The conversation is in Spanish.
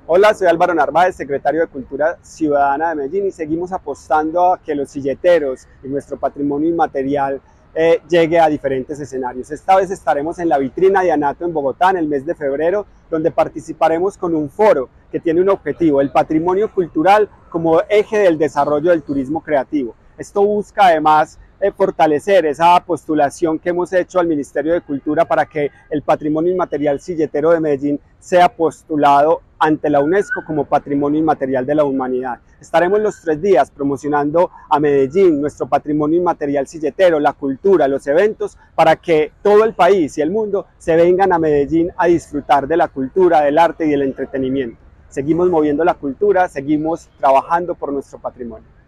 Hola, soy Álvaro Narváez, secretario de Cultura Ciudadana de Medellín, y seguimos apostando a que los silleteros y nuestro patrimonio inmaterial llegue a diferentes escenarios. Esta vez estaremos en la vitrina de ANATO en Bogotá en el mes de febrero, donde participaremos con un foro que tiene un objetivo: el patrimonio cultural como eje del desarrollo del turismo creativo. Esto busca además fortalecer esa postulación que hemos hecho al Ministerio de Cultura para que el patrimonio inmaterial silletero de Medellín sea postulado ante la UNESCO como Patrimonio Inmaterial de la Humanidad. Estaremos los 3 días promocionando a Medellín, nuestro patrimonio inmaterial silletero, la cultura, los eventos, para que todo el país y el mundo se vengan a Medellín a disfrutar de la cultura, del arte y del entretenimiento. Seguimos moviendo la cultura, seguimos trabajando por nuestro patrimonio.